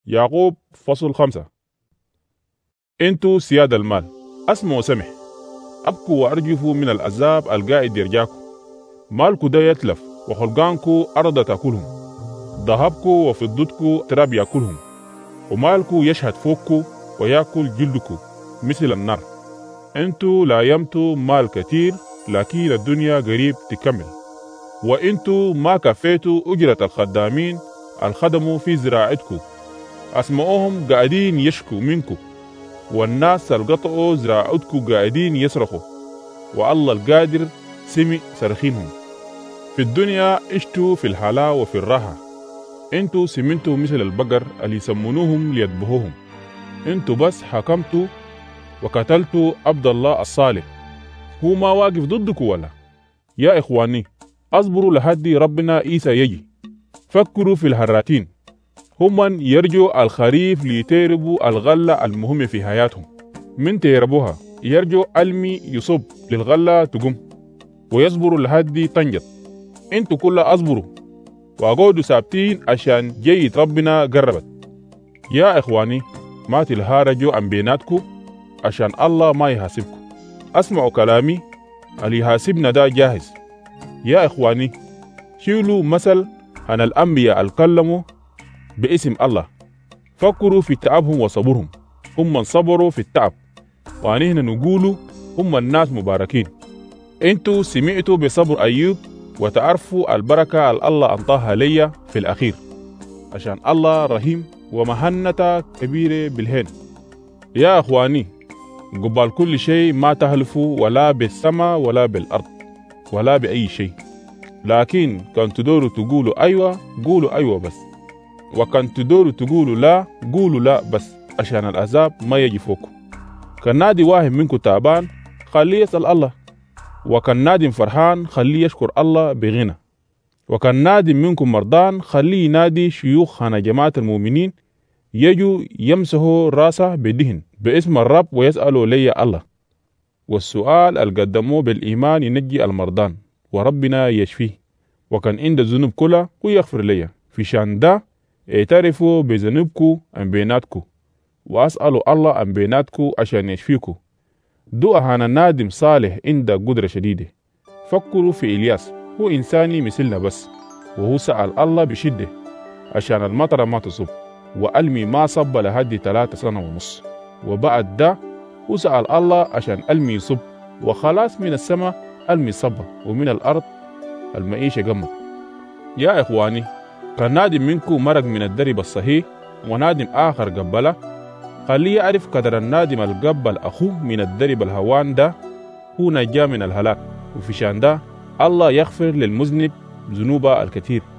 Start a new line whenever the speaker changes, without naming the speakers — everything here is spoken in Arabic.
يعقوب فصل 5. انتوا سياد المال، اسمعوا وسمح، ابكوا وارجفوا من العذاب القاعد يرجاكم. مالكوا ده يتلف وخلقانكوا ارض تاكلهم، ذهبكوا وفضتكوا تراب ياكلهم، ومالكوا يشهد فوقكوا وياكل جلدكوا مثل النار. انتوا لا يمتوا مال كتير، لكن الدنيا قريب تكمل. وانتوا ما كفيتوا اجرة الخدامين الخدموا في زراعتكم، اسمعوهم قاعدين يشكوا منكم، والناس القطعوا زراعتكم قاعدين يصرخوا، والله القادر سمع صرخينهم. في الدنيا عشتوا في الحلاوة وفي الراحة، انتوا سمنتوا مثل البقر اللي يسمونوهم ليذبحوهم. انتوا بس حكمتوا وقتلتوا عبد الله الصالح، هو ما واقف ضدكم ولا؟ يا إخواني، اصبروا لحد ربنا عيسى يجي. فكروا في الهراتين، هم يرجوا الخريف ليتربوا الغلة المهمة في حياتهم. من تيربوها يرجوا المي يصب للغلة تقوم، ويصبروا لحد تنجط. انتوا كلها اصبروا وقعدوا ثابتين عشان جيت ربنا قربت. يا إخواني، ما تلهارجوا عن بيناتكم عشان الله ما يحاسبكم. اسمعوا كلامي، اللي يحاسبنا ده جاهز. يا إخواني، شيلوا مثل عن الأنبياء الكلموا باسم الله. فكروا في تعبهم وصبرهم، هم صبروا في التعب، ونحن نقولوا هم الناس مباركين. انتوا سمعتوا بصبر أيوب وتعرفوا البركة الله أنطاها ليا في الأخير، عشان الله رحيم ومهنة كبيرة بالهين. يا أخواني، قبال كل شيء ما تهلفوا ولا بالسماء ولا بالأرض ولا بأي شيء، لكن كان تدوروا تقولوا أيوة قولوا أيوة بس، وكان تدوروا تقولوا لا قولوا لا بس، عشان العذاب ما يجي فوقكم. كان نادي واحد منكم تعبان خليه يسأل الله، وكان نادم فرحان خليه يشكر الله بغنى، وكان نادم منكم مرضان خليه ينادي شيوخ جماعة المؤمنين يجوا يمسحوا راسه بدهن باسم الرب ويسألوا لي الله. والسؤال القدموه بالإيمان ينجي المرضان وربنا يشفيه، وكان عند الذنوب كلها ويغفر لي. في شان ده اعترفوا بذنوبكم عن بيناتكم، واسألوا الله عن بيناتكم عشان يشفيكم. دعاء النادم صالح عند قدرة شديدة. فكروا في إلياس، هو إنساني مثلنا بس، وهو سأل الله بشدة عشان المطر ما تصب، وألمي ما صب لحد 3 سنة ونص. وبعد ده هو سأل الله عشان ألمي يصب، وخلاص من السماء ألمي صب، ومن الأرض المعيشة قمت. يا إخواني، كان نادم منكم مرق من الدرب الصحيح ونادم آخر قبله، خليه يعرف قدر النادم القبل أخوه من الدرب الهوان ده هو نجا من الهلاك. وفي شان ده الله يغفر للمذنب ذنوبه الكثير.